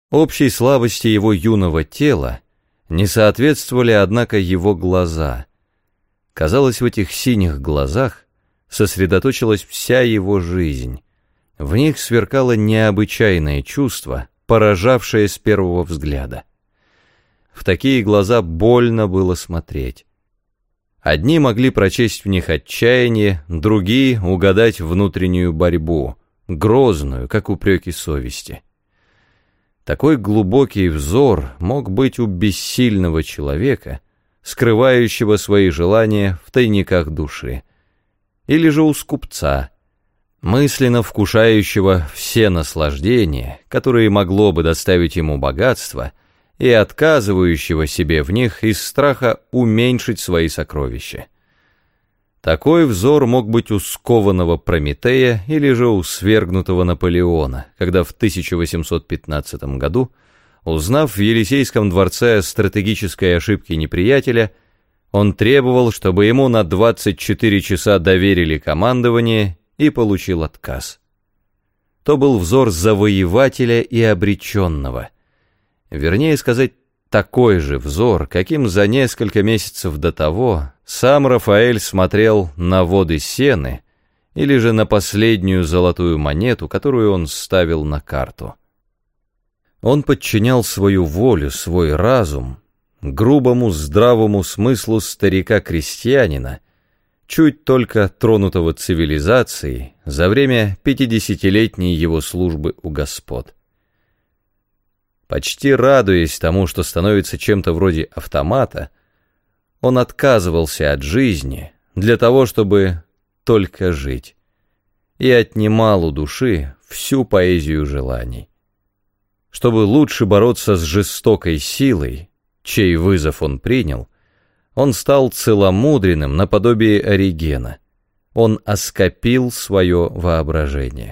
Общей слабости его юного тела не соответствовали, однако, его глаза. Казалось, в этих синих глазах сосредоточилась вся его жизнь. В них сверкало необычайное чувство, поражавшее с первого взгляда. В такие глаза больно было смотреть. Одни могли прочесть в них отчаяние, другие — угадать внутреннюю борьбу, грозную, как упреки совести. Такой глубокий взор мог быть у бессильного человека, скрывающего свои желания в тайниках души, или же у скупца, мысленно вкушающего все наслаждения, которые могло бы доставить ему богатство, и отказывающего себе в них из страха уменьшить свои сокровища. Такой взор мог быть у скованного Прометея или же у свергнутого Наполеона, когда в 1815 году, узнав в Елисейском дворце о стратегической ошибке неприятеля, он требовал, чтобы ему на 24 часа доверили командование, и получил отказ. То был взор завоевателя и обреченного. Вернее сказать, такой же взор, каким за несколько месяцев до того сам Рафаэль смотрел на воды Сены или же на последнюю золотую монету, которую он ставил на карту. Он подчинял свою волю, свой разум грубому здравому смыслу старика-крестьянина, чуть только тронутого цивилизацией за время 50-летней его службы у господ. Почти радуясь тому, что становится чем-то вроде автомата, он отказывался от жизни для того, чтобы только жить, и отнимал у души всю поэзию желаний. Чтобы лучше бороться с жестокой силой, чей вызов он принял, он стал целомудренным наподобие Оригена. Он оскопил свое воображение.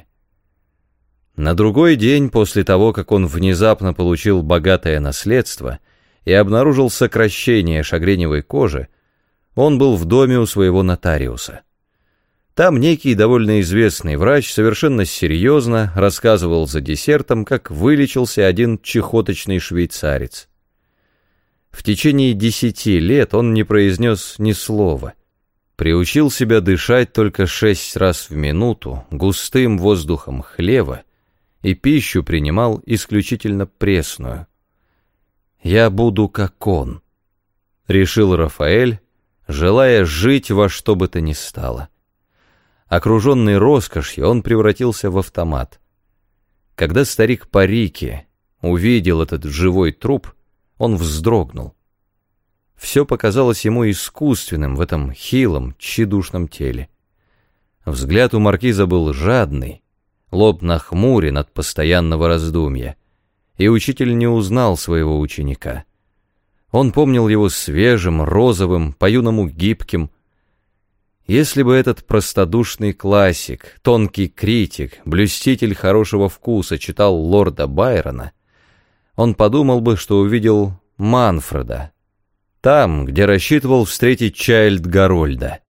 На другой день после того, как он внезапно получил богатое наследство и обнаружил сокращение шагреневой кожи, он был в доме у своего нотариуса. Там некий довольно известный врач совершенно серьезно рассказывал за десертом, как вылечился один чехоточный швейцарец. В течение 10 лет он не произнес ни слова, приучил себя дышать только 6 раз в минуту густым воздухом хлева и пищу принимал исключительно пресную. «Я буду как он», — решил Рафаэль, желая жить во что бы то ни стало. Окруженный роскошью, он превратился в автомат. Когда старик Парики увидел этот живой труп, он вздрогнул. Все показалось ему искусственным в этом хилом, тщедушном теле. Взгляд у маркиза был жадный, лоб нахмурен от постоянного раздумья, и учитель не узнал своего ученика. Он помнил его свежим, розовым, по-юному гибким. Если бы этот простодушный классик, тонкий критик, блюститель хорошего вкуса читал лорда Байрона, он подумал бы, что увидел Манфреда, там, где рассчитывал встретить Чайльд-Гарольда.